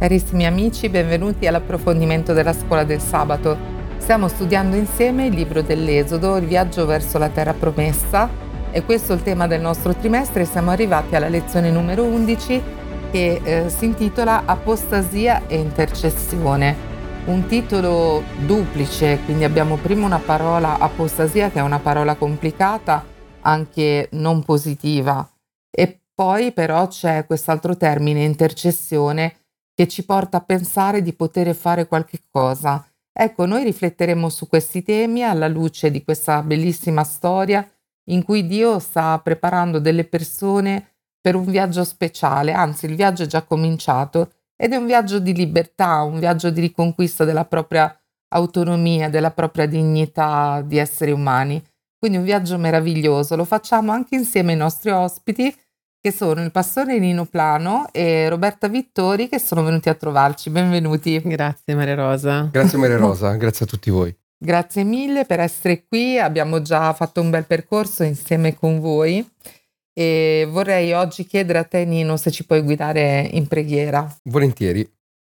Carissimi amici, benvenuti all'approfondimento della Scuola del Sabato. Stiamo studiando insieme il libro dell'Esodo, il viaggio verso la terra promessa, e questo è il tema del nostro trimestre. Siamo arrivati alla lezione numero 11 che si intitola Apostasia e intercessione. Un titolo duplice, quindi abbiamo prima una parola apostasia che è una parola complicata, anche non positiva, e poi però c'è quest'altro termine, intercessione, che ci porta a pensare di poter fare qualche cosa. Ecco, noi rifletteremo su questi temi alla luce di questa bellissima storia in cui Dio sta preparando delle persone per un viaggio speciale, anzi il viaggio è già cominciato ed è un viaggio di libertà, un viaggio di riconquista della propria autonomia, della propria dignità di esseri umani. Quindi un viaggio meraviglioso, lo facciamo anche insieme ai nostri ospiti che sono il pastore Nino Plano e Roberta Vittori che sono venuti a trovarci. Benvenuti. Grazie Maria Rosa. Grazie Maria Rosa, grazie a tutti voi. Grazie mille per essere qui, abbiamo già fatto un bel percorso insieme con voi e vorrei oggi chiedere a te Nino se ci puoi guidare in preghiera. Volentieri.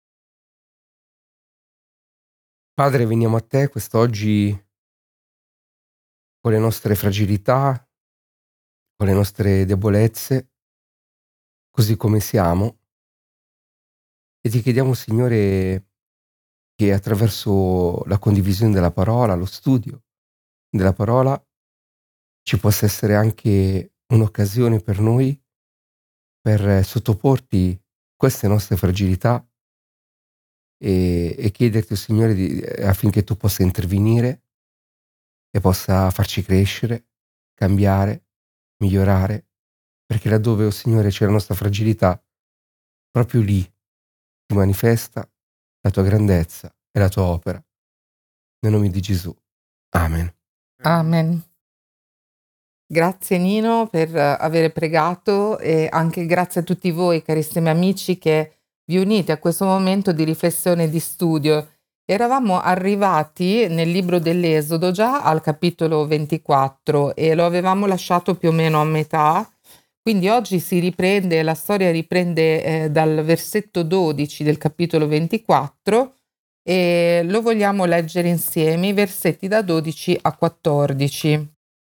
Padre, veniamo a te quest'oggi con le nostre fragilità, con le nostre debolezze, così come siamo, e ti chiediamo, Signore, che attraverso la condivisione della parola, lo studio della parola, ci possa essere anche un'occasione per noi per sottoporti queste nostre fragilità e chiederti, oh Signore, affinché tu possa intervenire e possa farci crescere, cambiare, migliorare, perché laddove, oh Signore, c'è la nostra fragilità, proprio lì si manifesta la tua grandezza e la tua opera. Nel nome di Gesù. Amen. Amen. Grazie Nino per avere pregato e anche grazie a tutti voi carissimi amici che vi unite a questo momento di riflessione e di studio. Eravamo arrivati nel libro dell'Esodo già al capitolo 24 e lo avevamo lasciato più o meno a metà, quindi oggi si riprende, la storia riprende dal versetto 12 del capitolo 24 e lo vogliamo leggere insieme, i versetti da 12 a 14.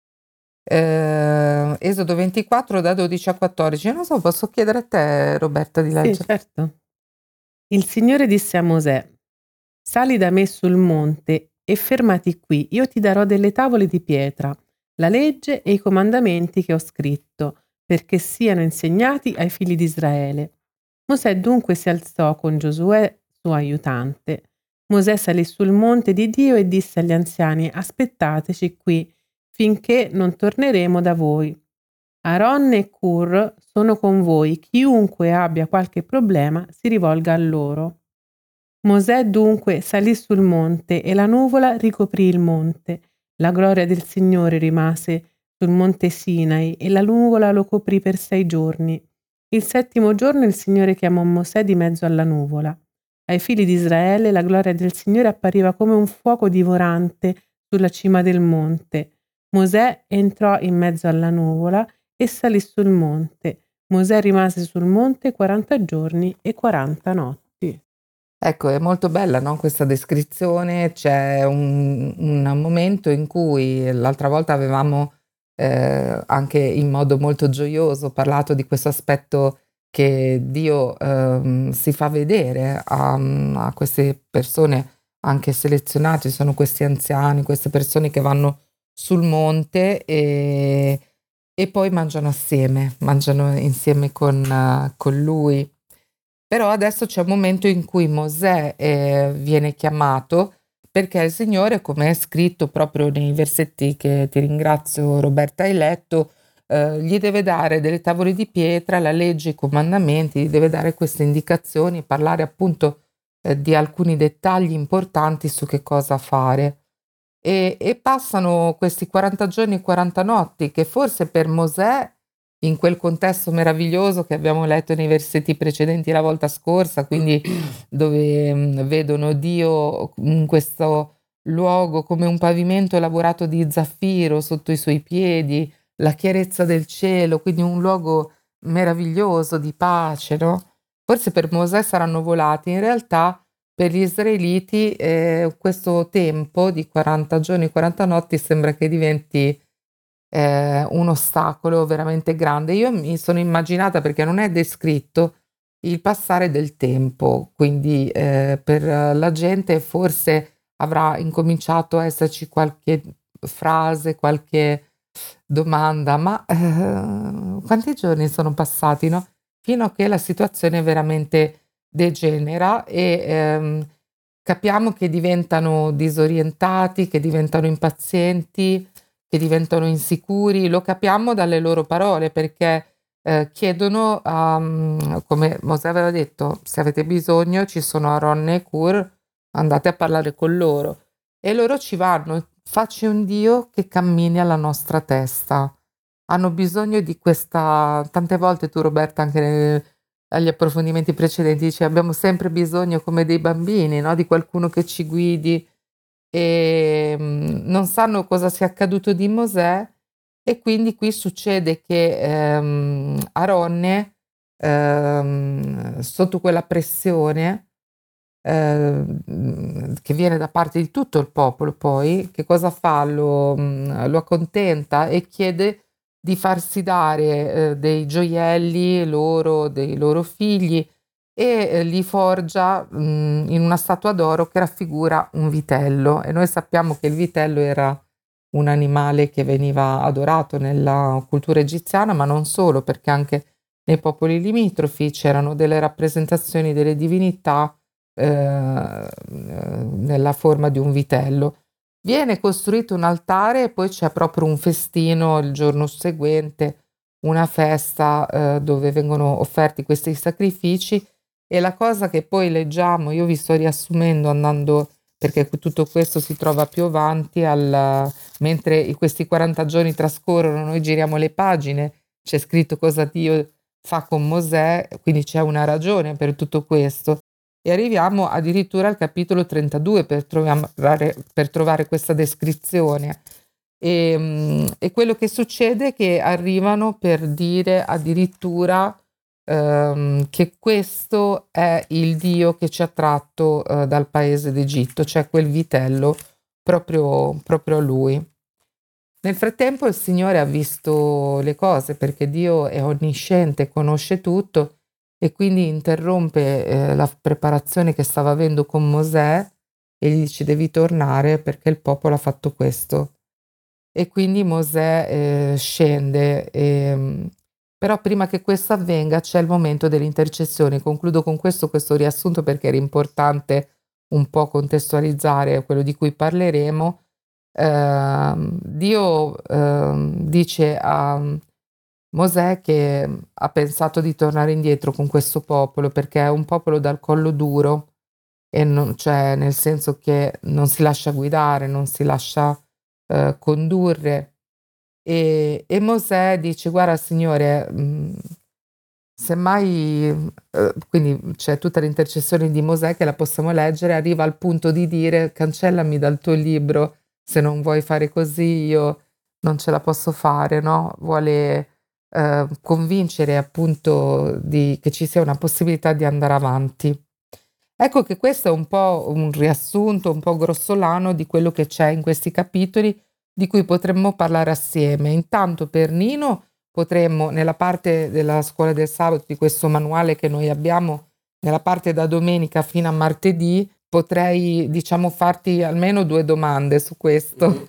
Esodo 24 da 12 a 14. Non so, posso chiedere a te Roberta di Sì, leggere? certo. Il Signore disse a Mosè: Sali da me sul monte e fermati qui, io ti darò delle tavole di pietra, la legge e i comandamenti che ho scritto, perché siano insegnati ai figli di Israele. Mosè dunque si alzò con Giosuè, suo aiutante. Mosè salì sul monte di Dio e disse agli anziani: Aspettateci qui, finché non torneremo da voi. Aaron e Cur sono con voi, chiunque abbia qualche problema si rivolga a loro. Mosè dunque salì sul monte e la nuvola ricoprì il monte. La gloria del Signore rimase sul monte Sinai e la nuvola lo coprì per 6 giorni. Il 7° giorno il Signore chiamò Mosè di mezzo alla nuvola. Ai figli di Israele la gloria del Signore appariva come un fuoco divorante sulla cima del monte. Mosè entrò in mezzo alla nuvola e salì sul monte. Mosè rimase sul monte 40 giorni e 40 notti. Ecco, è molto bella, no, questa descrizione. C'è un momento in cui l'altra volta avevamo anche in modo molto gioioso parlato di questo aspetto che Dio si fa vedere a queste persone anche selezionate, sono questi anziani, queste persone che vanno sul monte e poi mangiano insieme con lui. Però adesso c'è un momento in cui Mosè viene chiamato perché il Signore, come è scritto proprio nei versetti che ti ringrazio Roberta hai letto, gli deve dare delle tavole di pietra, la legge, i comandamenti, gli deve dare queste indicazioni, parlare appunto di alcuni dettagli importanti su che cosa fare. E passano questi 40 giorni e 40 notti che forse per Mosè, in quel contesto meraviglioso che abbiamo letto nei versetti precedenti la volta scorsa, quindi dove vedono Dio in questo luogo come un pavimento lavorato di zaffiro sotto i suoi piedi, la chiarezza del cielo, quindi un luogo meraviglioso di pace, no? forse per Mosè saranno volati, in realtà per gli israeliti questo tempo di 40 giorni e 40 notti sembra che diventi un ostacolo veramente grande. Io mi sono immaginata, perché non è descritto, il passare del tempo, quindi per la gente forse avrà incominciato a esserci qualche frase, qualche domanda, ma quanti giorni sono passati, no? Fino a che la situazione veramente degenera e capiamo che diventano disorientati, che diventano impazienti, che diventano insicuri. Lo capiamo dalle loro parole, perché chiedono, come Mosè aveva detto, se avete bisogno ci sono Aaron e Hur, andate a parlare con loro. E loro ci vanno, facci un Dio che cammini alla nostra testa. Hanno bisogno di questa, tante volte tu Roberta anche agli approfondimenti precedenti dici abbiamo sempre bisogno come dei bambini, no? Di qualcuno che ci guidi e non sanno cosa sia accaduto di Mosè e quindi qui succede che Aronne sotto quella pressione che viene da parte di tutto il popolo poi, che cosa fa? Lo accontenta e chiede di farsi dare dei gioielli loro, dei loro figli e li forgia in una statua d'oro che raffigura un vitello e noi sappiamo che il vitello era un animale che veniva adorato nella cultura egiziana, ma non solo, perché anche nei popoli limitrofi c'erano delle rappresentazioni delle divinità nella forma di un vitello. Viene costruito un altare e poi c'è proprio un festino il giorno seguente, una festa dove vengono offerti questi sacrifici e la cosa che poi leggiamo, io vi sto riassumendo andando, perché tutto questo si trova più avanti, mentre questi 40 giorni trascorrono, noi giriamo le pagine, c'è scritto cosa Dio fa con Mosè, quindi c'è una ragione per tutto questo. E arriviamo addirittura al capitolo 32 per trovare questa descrizione. E quello che succede è che arrivano per dire addirittura che questo è il Dio che ci ha tratto dal paese d'Egitto, cioè quel vitello, proprio lui. Nel frattempo il Signore ha visto le cose perché Dio è onnisciente, conosce tutto e quindi interrompe la preparazione che stava avendo con Mosè e gli dice devi tornare perché il popolo ha fatto questo. E quindi Mosè scende, però prima che questo avvenga c'è il momento dell'intercessione. Concludo con questo riassunto perché era importante un po' contestualizzare quello di cui parleremo. Dio dice a Mosè che ha pensato di tornare indietro con questo popolo perché è un popolo dal collo duro e cioè nel senso che non si lascia guidare, non si lascia condurre e Mosè dice guarda Signore, semmai, quindi c'è tutta l'intercessione di Mosè che la possiamo leggere, arriva al punto di dire cancellami dal tuo libro, se non vuoi fare così io non ce la posso fare, no? Vuole convincere appunto che ci sia una possibilità di andare avanti. Ecco che questo è un po' un riassunto, un po' grossolano di quello che c'è in questi capitoli di cui potremmo parlare assieme. Intanto per Nino potremmo, nella parte della scuola del sabato, di questo manuale che noi abbiamo, nella parte da domenica fino a martedì, potrei, diciamo, farti almeno 2 domande su questo.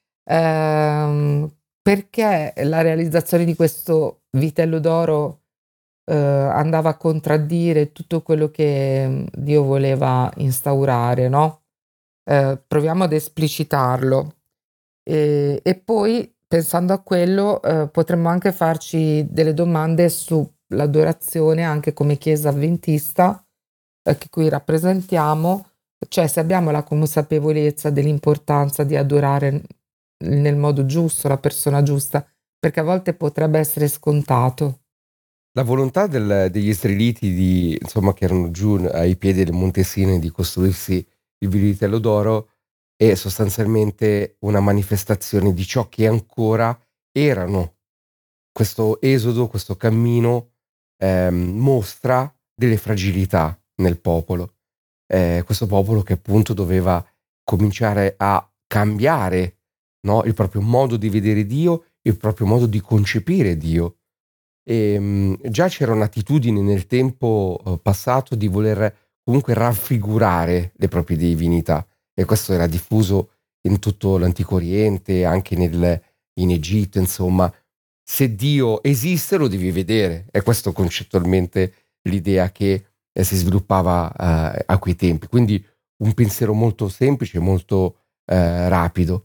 Perché la realizzazione di questo vitello d'oro andava a contraddire tutto quello che Dio voleva instaurare, no, proviamo ad esplicitarlo. E poi pensando a quello, potremmo anche farci delle domande sull'adorazione anche come Chiesa avventista, che qui rappresentiamo, cioè se abbiamo la consapevolezza dell'importanza di adorare nel modo giusto, la persona giusta, perché a volte potrebbe essere scontato. La volontà degli israeliti insomma, che erano giù ai piedi del Monte Sinai di costruirsi il vitello d'oro è sostanzialmente una manifestazione di ciò che ancora erano. Questo esodo, questo cammino mostra delle fragilità nel popolo. Questo popolo che appunto doveva cominciare a cambiare, no, il proprio modo di vedere Dio, il proprio modo di concepire Dio. Già c'era un'attitudine nel tempo passato di voler comunque raffigurare le proprie divinità, e questo era diffuso in tutto l'Antico Oriente, anche in Egitto, insomma. Se Dio esiste lo devi vedere, è questo concettualmente l'idea che si sviluppava a quei tempi. Quindi un pensiero molto semplice, molto rapido.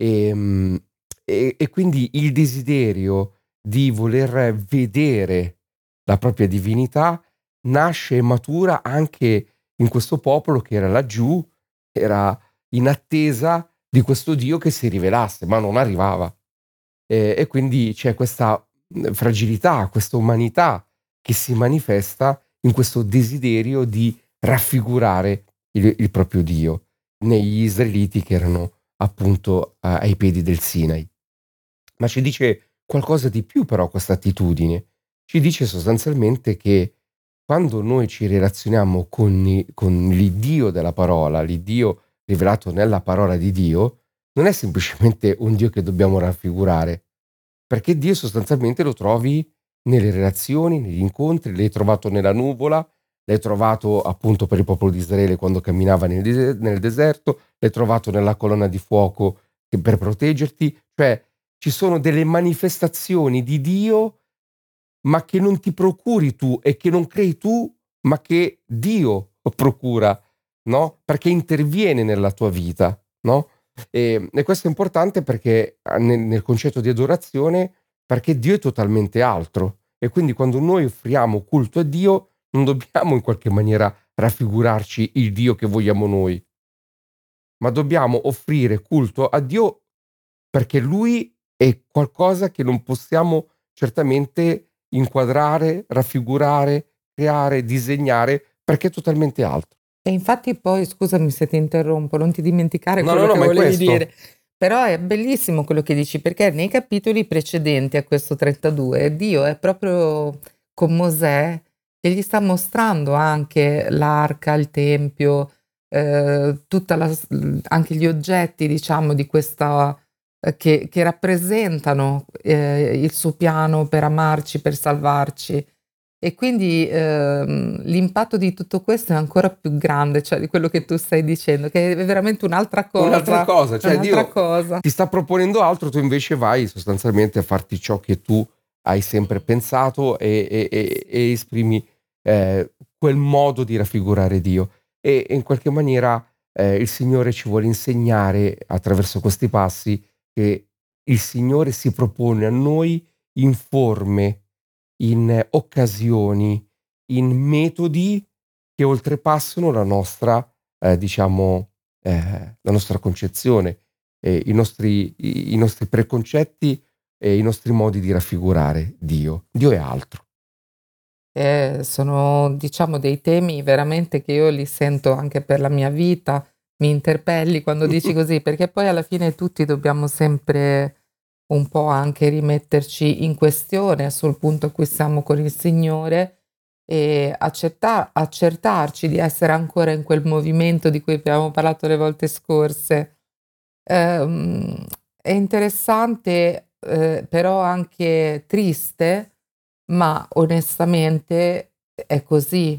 E quindi il desiderio di voler vedere la propria divinità nasce e matura anche in questo popolo che era laggiù, era in attesa di questo Dio che si rivelasse, ma non arrivava. E quindi c'è questa fragilità, questa umanità che si manifesta in questo desiderio di raffigurare il proprio Dio negli israeliti che erano appunto ai piedi del Sinai. Ma ci dice qualcosa di più però questa attitudine. Ci dice sostanzialmente che quando noi ci relazioniamo con l'Iddio della parola, l'Iddio rivelato nella parola di Dio, non è semplicemente un Dio che dobbiamo raffigurare, perché Dio sostanzialmente lo trovi nelle relazioni, negli incontri, l'hai trovato nella nuvola, l'hai trovato appunto per il popolo di Israele quando camminava nel deserto, l'hai trovato nella colonna di fuoco per proteggerti, cioè ci sono delle manifestazioni di Dio, ma che non ti procuri tu e che non crei tu, ma che Dio procura, no? Perché interviene nella tua vita, no? E questo è importante perché nel concetto di adorazione, perché Dio è totalmente altro. E quindi quando noi offriamo culto a Dio, non dobbiamo in qualche maniera raffigurarci il Dio che vogliamo noi, ma dobbiamo offrire culto a Dio perché Lui è qualcosa che non possiamo certamente inquadrare, raffigurare, creare, disegnare, perché è totalmente altro. E infatti poi, scusami se ti interrompo, non ti dimenticare No, no, quello no, che ma è volevi questo. dire. Però è bellissimo quello che dici, perché nei capitoli precedenti a questo 32, Dio è proprio con Mosè che gli sta mostrando anche l'arca, il tempio, anche gli oggetti, diciamo, di questa, che rappresentano il suo piano per amarci, per salvarci. E quindi, l'impatto di tutto questo è ancora più grande, cioè di quello che tu stai dicendo, che è veramente un'altra Un'altra cosa, cosa, è cioè un'altra Dio cosa. ti sta proponendo altro, tu invece vai sostanzialmente a farti ciò che tu hai sempre pensato e esprimi quel modo di raffigurare Dio. E in qualche maniera il Signore ci vuole insegnare attraverso questi passi che il Signore si propone a noi in forme, in occasioni, in metodi che oltrepassano diciamo, la nostra concezione, i nostri preconcetti e i nostri modi di raffigurare Dio. Dio è altro. Sono diciamo dei temi veramente che io li sento anche per la mia vita, mi interpelli quando dici così, perché poi alla fine tutti dobbiamo sempre un po' anche rimetterci in questione sul punto a cui siamo con il Signore e accertarci di essere ancora in quel movimento di cui abbiamo parlato le volte scorse. Ehm, è interessante, però anche triste, ma onestamente è così.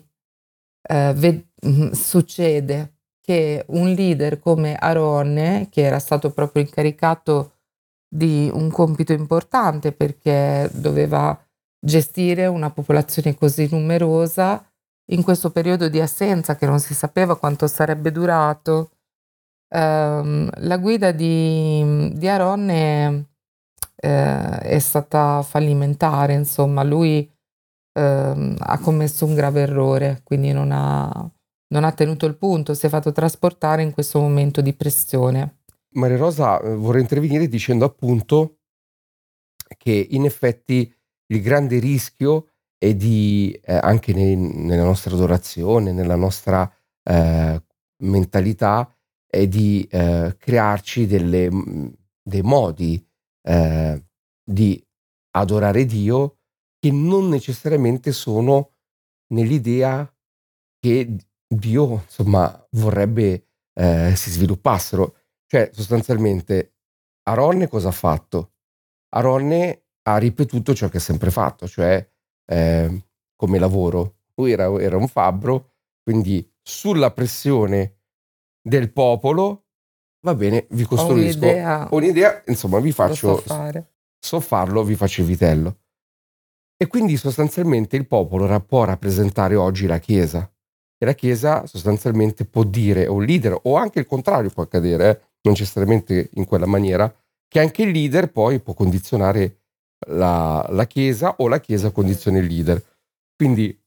Succede che un leader come Aronne, che era stato proprio incaricato di un compito importante perché doveva gestire una popolazione così numerosa, in questo periodo di assenza che non si sapeva quanto sarebbe durato, la guida di Aronne, è stata fallimentare, insomma. Lui, ha commesso un grave errore, quindi non ha tenuto il punto, si è fatto trasportare in questo momento di pressione. Maria Rosa, vorrei intervenire dicendo appunto che in effetti il grande rischio è di anche nella nostra adorazione, nella nostra ehm, mentalità, è di crearci dei modi ehm, di adorare Dio che non necessariamente sono nell'idea che Dio, insomma, vorrebbe si sviluppassero. Cioè, sostanzialmente, Aronne cosa ha fatto? Aronne ha ripetuto ciò che ha sempre fatto, cioè come lavoro. Lui era un fabbro, quindi sulla pressione del popolo, va bene, vi Ho costruisco, un'idea, ho un'idea, insomma, lo so fare. so farlo, vi faccio il vitello. E quindi sostanzialmente il popolo può rappresentare oggi la Chiesa. E la Chiesa sostanzialmente può dire, o il leader, o anche il contrario può accadere, non necessariamente in quella maniera, che anche il leader poi può condizionare la Chiesa o la Chiesa condiziona il leader. Quindi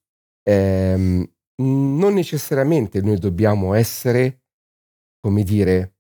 non necessariamente noi dobbiamo essere, come dire,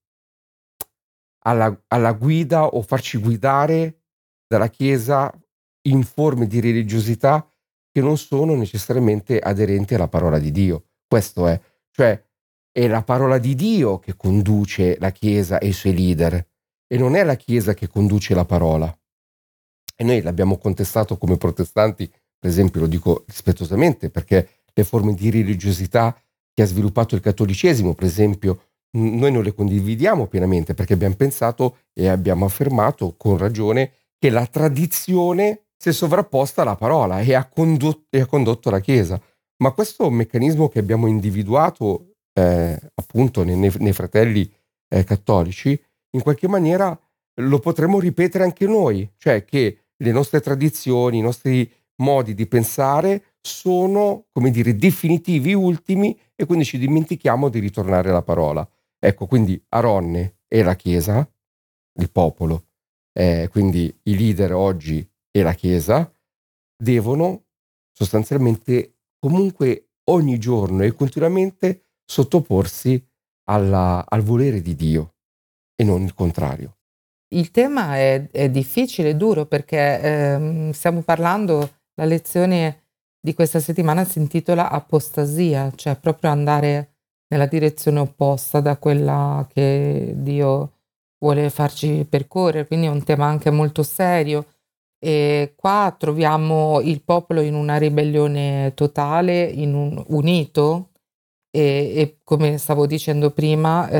alla guida o farci guidare dalla Chiesa in forme di religiosità che non sono necessariamente aderenti alla parola di Dio. Questo è, cioè è la parola di Dio che conduce la Chiesa e i suoi leader e non è la Chiesa che conduce la parola. E noi l'abbiamo contestato come protestanti, per esempio, lo dico rispettosamente, perché le forme di religiosità che ha sviluppato il cattolicesimo, per esempio, noi non le condividiamo pienamente perché abbiamo pensato e abbiamo affermato con ragione che la tradizione si è sovrapposta alla parola e ha condotto la Chiesa. Ma questo è un meccanismo che abbiamo individuato appunto nei fratelli cattolici, in qualche maniera lo potremmo ripetere anche noi, cioè che le nostre tradizioni, i nostri modi di pensare sono, come dire, definitivi, ultimi, e quindi ci dimentichiamo di ritornare alla parola. Ecco, quindi Aronne e la Chiesa, il popolo, quindi i leader oggi e la Chiesa, devono sostanzialmente comunque ogni giorno e continuamente sottoporsi al volere di Dio e non il contrario. Il tema è difficile, duro perché, stiamo parlando la lezione di questa settimana si intitola apostasia, cioè proprio andare nella direzione opposta da quella che Dio vuole farci percorrere, quindi è un tema anche molto serio. E qua troviamo il popolo in una ribellione totale, unito e come stavo dicendo prima,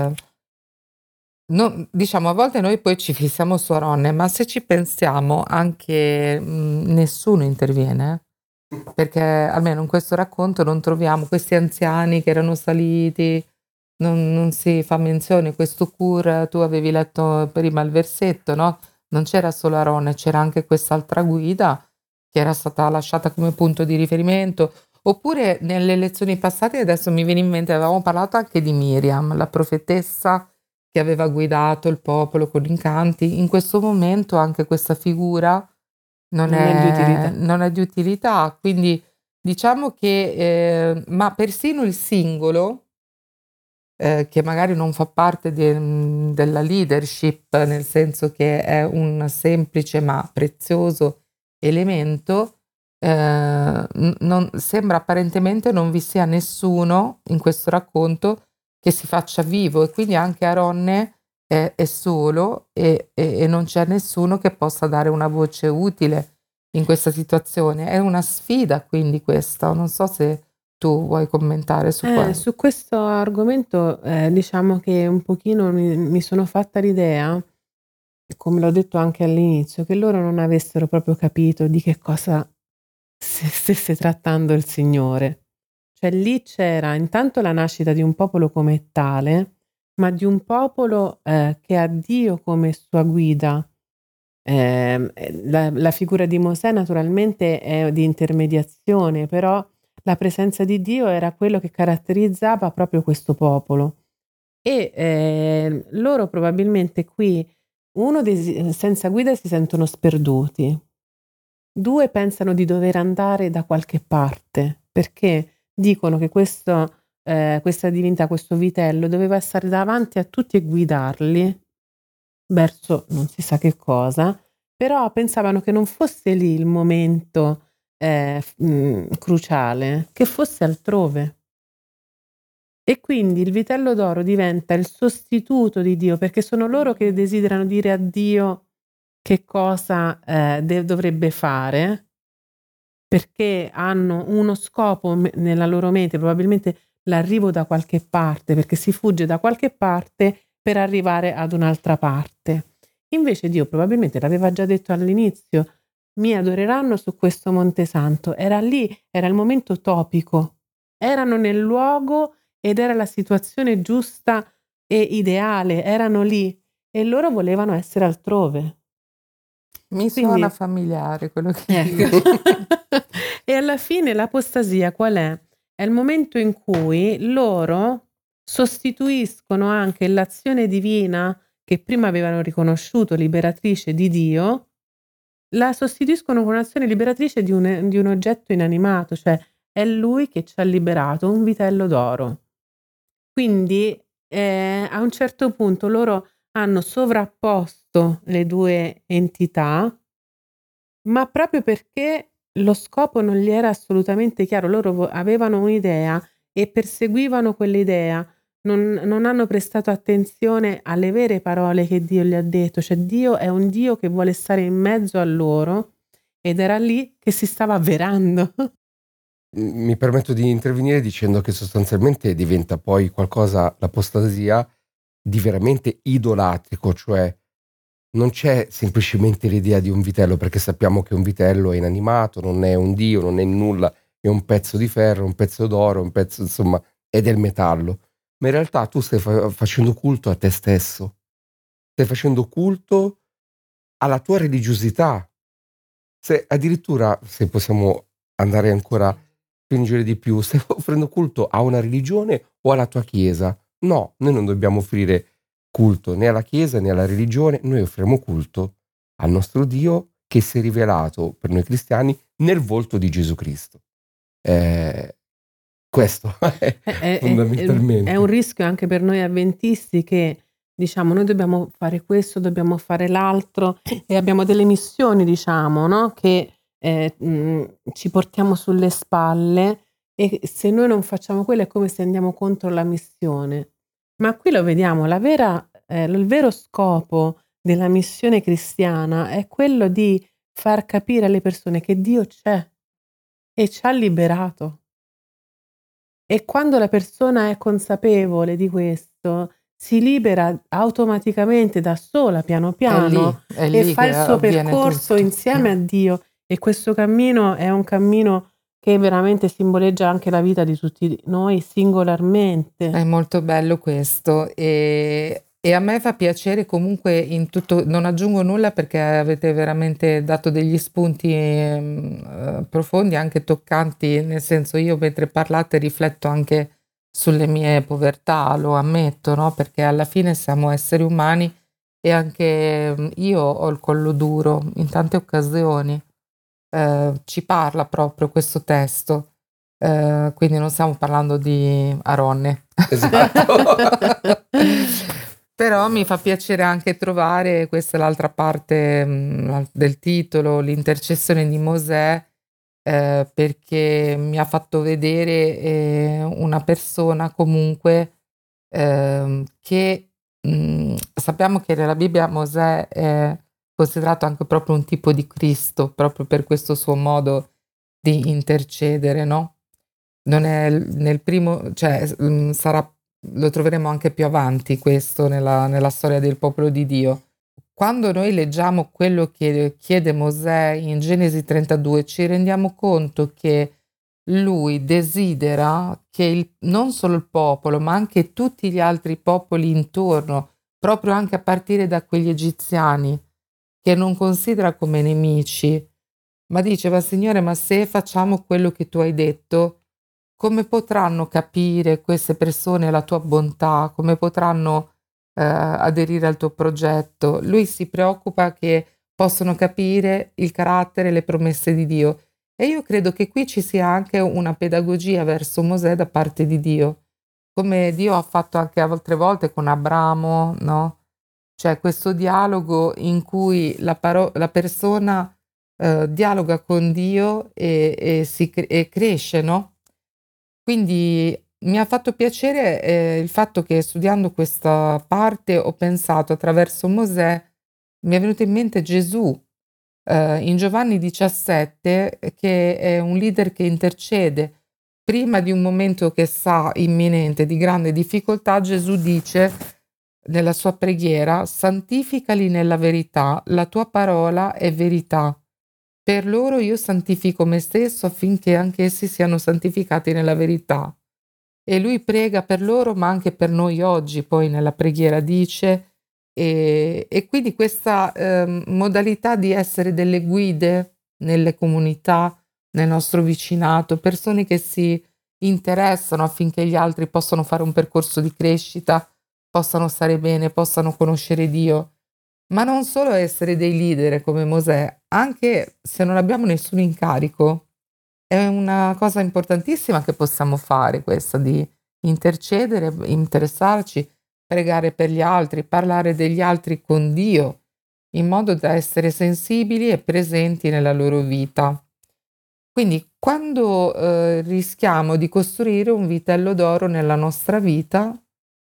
diciamo a volte noi poi ci fissiamo su Aronne, ma se ci pensiamo anche, nessuno interviene, perché almeno in questo racconto non troviamo questi anziani che erano saliti, non si fa menzione, questo Cur, tu avevi letto prima il versetto, no, non c'era solo Aronne, c'era anche quest'altra guida che era stata lasciata come punto di riferimento. Oppure nelle lezioni passate, adesso mi viene in mente, avevamo parlato anche di Miriam, la profetessa che aveva guidato il popolo con incanti. In questo momento anche questa figura Non è di utilità. non è di utilità, quindi diciamo che, ma persino il singolo, che magari non fa parte della leadership, nel senso che è un semplice ma prezioso elemento, non sembra apparentemente non vi sia nessuno in questo racconto che si faccia vivo e quindi anche Aronne è solo e non c'è nessuno che possa dare una voce utile in questa situazione. È una sfida quindi questa, non so se tu vuoi commentare su Su questo argomento, diciamo che un pochino mi sono fatta l'idea, come l'ho detto anche all'inizio, che loro non avessero proprio capito di che cosa stesse trattando il Signore. Cioè lì c'era intanto la nascita di un popolo come tale, ma di un popolo, che ha Dio come sua guida. La figura di Mosè naturalmente è di intermediazione, però la presenza di Dio era quello che caratterizzava proprio questo popolo. E, loro probabilmente qui, 1 senza guida si sentono sperduti, 2 pensano di dover andare da qualche parte, perché dicono che questa divinità, questo vitello doveva stare davanti a tutti e guidarli verso non si sa che cosa, però pensavano che non fosse lì il momento, cruciale, che fosse altrove. E quindi il vitello d'oro diventa il sostituto di Dio, perché sono loro che desiderano dire a Dio che cosa, dovrebbe fare, perché hanno uno scopo nella loro mente, probabilmente l'arrivo da qualche parte, perché si fugge da qualche parte per arrivare ad un'altra parte. Invece Dio probabilmente l'aveva già detto all'inizio: mi adoreranno su questo Monte Santo. Era lì, era il momento topico. Erano nel luogo ed era la situazione giusta e ideale, erano lì e loro volevano essere altrove. Mi suona Quindi familiare quello che ecco. dici. E alla fine l'apostasia qual è? È il momento in cui loro sostituiscono anche l'azione divina che prima avevano riconosciuto liberatrice di Dio, la sostituiscono con un'azione liberatrice di un oggetto inanimato, cioè è Lui che ci ha liberato, un vitello d'oro. Quindi, a un certo punto loro hanno sovrapposto le 2 entità, ma proprio perché lo scopo non gli era assolutamente chiaro. Loro avevano un'idea e perseguivano quell'idea, non hanno prestato attenzione alle vere parole che Dio gli ha detto, cioè Dio è un Dio che vuole stare in mezzo a loro ed era lì che si stava avverando. Mi permetto di intervenire dicendo che sostanzialmente diventa poi qualcosa, l'apostasia, di veramente idolatrico, cioè non c'è semplicemente l'idea di un vitello, perché sappiamo che un vitello è inanimato, non è un dio, non è nulla, è un pezzo di ferro, un pezzo d'oro, un pezzo, insomma, è del metallo. Ma in realtà tu stai facendo culto a te stesso, stai facendo culto alla tua religiosità. Se addirittura, se possiamo andare ancora spingere di più, stai offrendo culto a una religione o alla tua chiesa? No, noi non dobbiamo offrire culto né alla chiesa né alla religione, noi offriamo culto al nostro Dio che si è rivelato per noi cristiani nel volto di Gesù Cristo. Questo è È un fondamentalmente. rischio anche per noi avventisti che diciamo: "Noi dobbiamo fare questo, dobbiamo fare l'altro" e abbiamo delle missioni diciamo, no, che, ci portiamo sulle spalle e se noi non facciamo quello è come se andiamo contro la missione. Ma qui lo vediamo, il vero scopo della missione cristiana è quello di far capire alle persone che Dio c'è e ci ha liberato. E quando la persona è consapevole di questo, si libera automaticamente da sola, piano piano, È e lì fa il che suo avviene percorso tutto. insieme a Dio. E questo cammino è un cammino che veramente simboleggia anche la vita di tutti noi singolarmente. È molto bello questo e a me fa piacere comunque in tutto non aggiungo nulla perché avete veramente dato degli spunti, profondi, anche toccanti, nel senso io mentre parlate rifletto anche sulle mie povertà, lo ammetto, no, perché alla fine siamo esseri umani e anche, io ho il collo duro in tante occasioni. Ci parla proprio questo testo. Quindi non stiamo parlando di Aronne. Esatto. Però mi fa piacere anche trovare, questa è l'altra parte, del titolo, l'intercessione di Mosè, perché mi ha fatto vedere, una persona comunque, che, sappiamo che nella Bibbia Mosè è considerato anche proprio un tipo di Cristo, proprio per questo suo modo di intercedere, no, non è nel primo cioè, sarà lo troveremo anche più avanti questo nella storia del popolo di Dio. Quando noi leggiamo quello che chiede Mosè in Genesi 32, ci rendiamo conto che lui desidera che non solo il popolo, ma anche tutti gli altri popoli intorno, proprio anche a partire da quegli egiziani, che non considera come nemici, ma dice: "Ma Signore, ma se facciamo quello che tu hai detto, come potranno capire queste persone la tua bontà? Come potranno, aderire al tuo progetto?" Lui si preoccupa che possano capire il carattere e le promesse di Dio. E io credo che qui ci sia anche una pedagogia verso Mosè da parte di Dio, come Dio ha fatto anche altre volte con Abramo, no, cioè questo dialogo in cui la persona, dialoga con Dio e cresce, no? Quindi mi ha fatto piacere, il fatto che studiando questa parte ho pensato attraverso Mosè mi è venuto in mente Gesù, in Giovanni 17 che è un leader che intercede. Prima di un momento che sa imminente di grande difficoltà, Gesù dice nella sua preghiera: "Santificali nella verità, la tua parola è verità. Per loro io santifico me stesso affinché anch'essi siano santificati nella verità." E lui prega per loro, ma anche per noi oggi, poi nella preghiera dice, e quindi questa, modalità di essere delle guide nelle comunità, nel nostro vicinato, persone che si interessano affinché gli altri possano fare un percorso di crescita, possano stare bene, possano conoscere Dio. Ma non solo essere dei leader come Mosè, anche se non abbiamo nessun incarico, è una cosa importantissima che possiamo fare questa di intercedere, interessarci, pregare per gli altri, parlare degli altri con Dio, in modo da essere sensibili e presenti nella loro vita. Quindi quando, rischiamo di costruire un vitello d'oro nella nostra vita,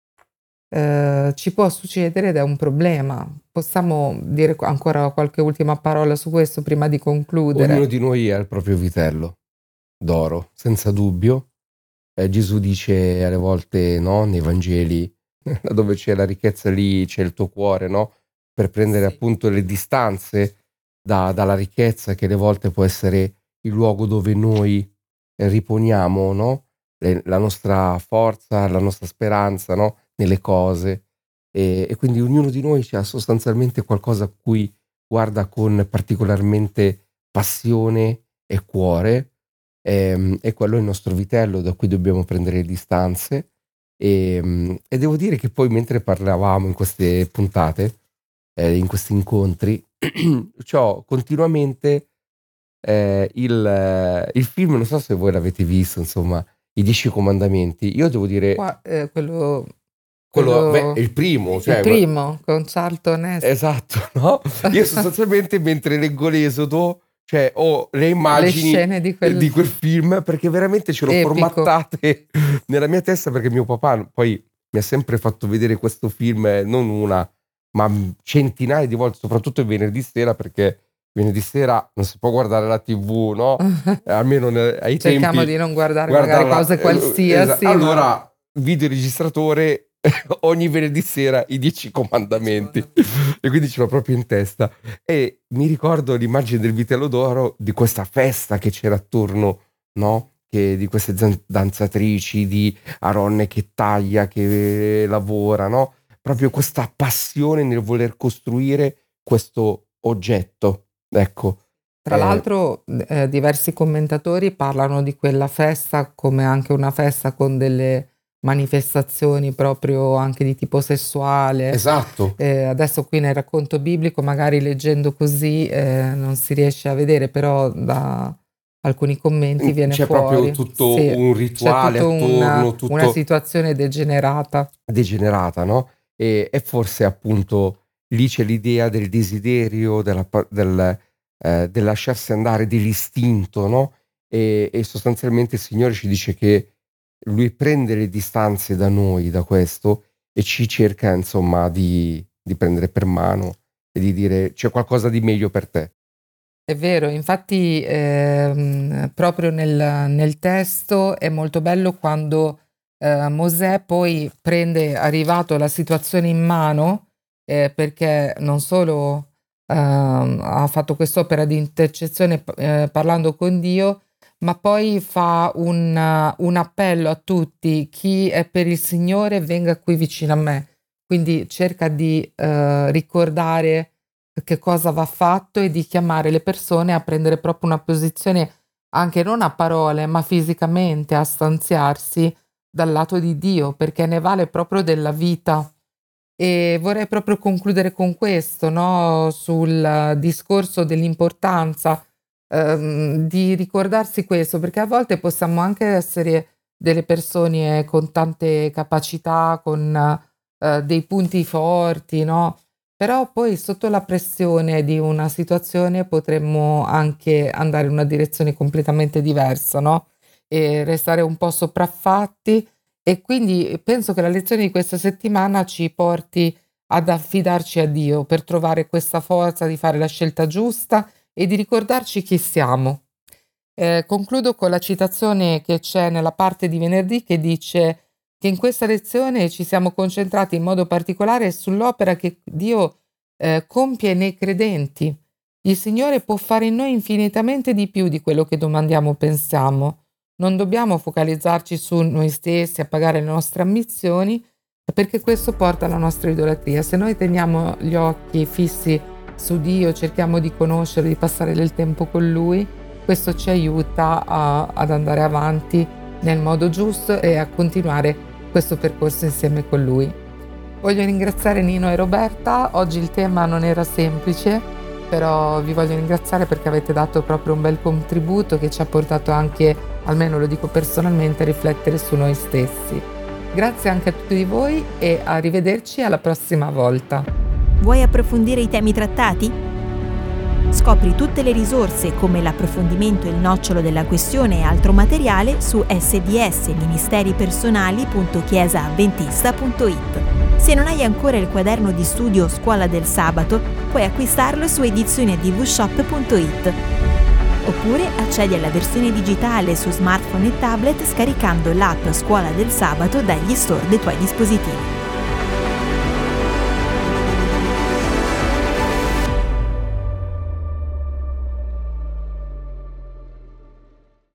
ci può succedere ed è un problema. Possiamo dire ancora qualche ultima parola su questo prima di Ognuno concludere? di noi ha il proprio vitello d'oro, senza dubbio. Gesù dice alle volte, no, nei Vangeli, dove c'è la ricchezza lì c'è il tuo cuore, no? Per prendere Sì. appunto le distanze dalla ricchezza, che alle volte può essere il luogo dove noi riponiamo, no? La nostra forza, la nostra speranza, no? Nelle cose. E quindi ognuno di noi ha sostanzialmente qualcosa a cui guarda con particolarmente passione e cuore, e quello è il nostro vitello da cui dobbiamo prendere le distanze. E devo dire che poi mentre parlavamo in queste puntate, in questi incontri, c'ho continuamente il film, non so se voi l'avete visto, insomma, I 10 Comandamenti. Io devo dire, Qua quello quello, beh, è quello il primo, il cioè, primo con Charlton Heston. esatto, no? Io sostanzialmente mentre leggo l'Esodo, cioè ho le Le immagini scene di di quel quel film perché veramente ce l'ho epico. formattate nella mia testa, perché mio papà poi mi ha sempre fatto vedere questo film, non una, ma centinaia di volte, soprattutto il venerdì sera, perché venerdì sera non si può guardare la TV, no? Almeno ai Cerchiamo tempi di non guardare magari guardarla. cose qualsiasi, ma Allora, videoregistratore ogni venerdì sera i 10 comandamenti. E quindi ce l'ho proprio in testa. E mi ricordo l'immagine del vitello d'oro, di questa festa che c'era attorno, no? Che di queste danzatrici, di Aronne che taglia, che lavora, no? Proprio questa passione nel voler costruire questo oggetto. Ecco. tra l'altro, diversi commentatori parlano di quella festa come anche una festa con delle manifestazioni proprio anche di tipo sessuale. Esatto. Adesso qui nel racconto biblico, magari leggendo così, non si riesce a vedere, però da alcuni commenti viene C'è proprio fuori. tutto Sì, un c'è rituale tutto attorno, una tutto situazione degenerata. degenerata, no? E forse appunto lì c'è l'idea del desiderio, del lasciarsi andare, dell'istinto, no? E sostanzialmente il Signore ci dice che Lui prende le distanze da noi, da questo, e ci cerca insomma di prendere per mano e di dire c'è qualcosa di meglio per te. È vero, infatti, proprio nel testo è molto bello quando, Mosè poi prende arrivato la situazione in mano, perché non solo, ha fatto quest'opera di intercessione parlando con Dio, ma poi fa un appello a tutti: "Chi è per il Signore venga qui vicino a me." Quindi cerca di, ricordare che cosa va fatto e di chiamare le persone a prendere proprio una posizione, anche non a parole, ma fisicamente, a stanziarsi dal lato di Dio, perché ne vale proprio della vita. E vorrei proprio concludere con questo, no, sul discorso dell'importanza, di ricordarsi questo, perché a volte possiamo anche essere delle persone con tante capacità, con, dei punti forti, no, però poi sotto la pressione di una situazione potremmo anche andare in una direzione completamente diversa, no, e restare un po' sopraffatti, e quindi penso che la lezione di questa settimana ci porti ad affidarci a Dio per trovare questa forza di fare la scelta giusta e di ricordarci chi siamo. Concludo con la citazione che c'è nella parte di venerdì che dice che in questa lezione ci siamo concentrati in modo particolare sull'opera che Dio compie nei credenti. Il Signore può fare in noi infinitamente di più di quello che domandiamo o pensiamo. Non dobbiamo focalizzarci su noi stessi, appagare le nostre ambizioni, perché questo porta alla nostra idolatria. Se noi teniamo gli occhi fissi su Dio, cerchiamo di conoscerlo, di passare del tempo con Lui, questo ci aiuta ad andare avanti nel modo giusto e a continuare questo percorso insieme con Lui. Voglio ringraziare Nino e Roberta. Oggi il tema non era semplice, però vi voglio ringraziare perché avete dato proprio un bel contributo che ci ha portato anche, almeno lo dico personalmente, a riflettere su noi stessi. Grazie anche a tutti voi e arrivederci alla prossima volta. Vuoi approfondire i temi trattati? Scopri tutte le risorse come l'approfondimento e il nocciolo della questione e altro materiale su sdsministeripersonali.chiesaaddventista.it. Se non hai ancora il quaderno di studio Scuola del Sabato, puoi acquistarlo su edizioniadvshop.it. Oppure accedi alla versione digitale su smartphone e tablet scaricando l'app Scuola del Sabato dagli store dei tuoi dispositivi.